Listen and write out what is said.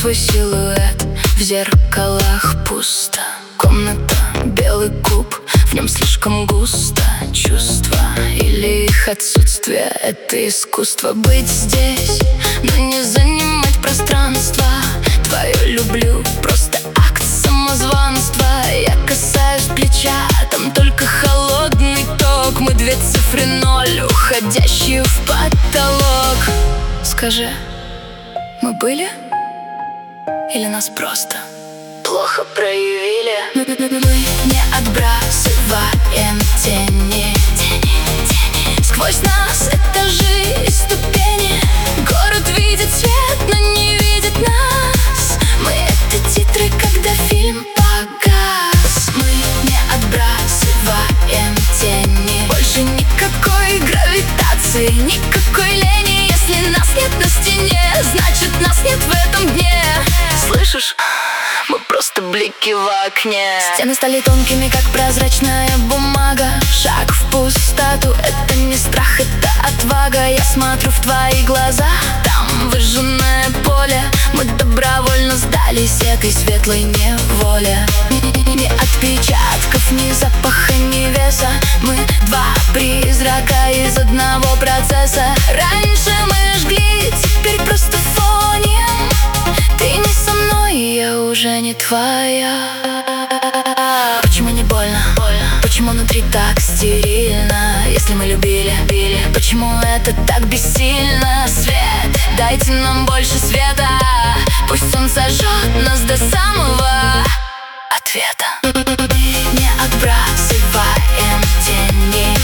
твой силуэт в зеркалах пусто. Комната, белый куб, в нем слишком густо. Чувства или их отсутствие — это искусство. Быть здесь, но не занимать пространство. Твое люблю — просто акт самозванства. Я касаюсь плеча, там только холодный ток. Мы две цифры ноль, уходящие в потолок. Скажи, мы были? Или нас просто плохо проявили? Мы не отбрасываем тени. Сквозь нас этажи и ступени. Город видит свет, но не видит нас. Мы — это титры, когда фильм погас. Мы не отбрасываем тени. Больше никакой гравитации, никакой лени. Если нас нет на стене, значит нас нет в этом дне. Слышишь? Мы просто блики в окне. Стены стали тонкими, как прозрачная бумага. Шаг в пустоту — это не страх, это отвага. Я смотрю в твои глаза, там выжженное поле. Мы добровольно сдались этой светлой неволе. Ни отпечатков, ни запаха, ни веса. Мы два призрака из одного процесса. Раньше мы жгли, теперь просто фоним. Ты не со мной, я уже не твоя. Почему не больно? Почему внутри так стерильно? Если мы любили, почему это так бессильно? Свет, дайте нам больше света. Пусть он сожжет нас до самого ответа. Не отбрасываем тени.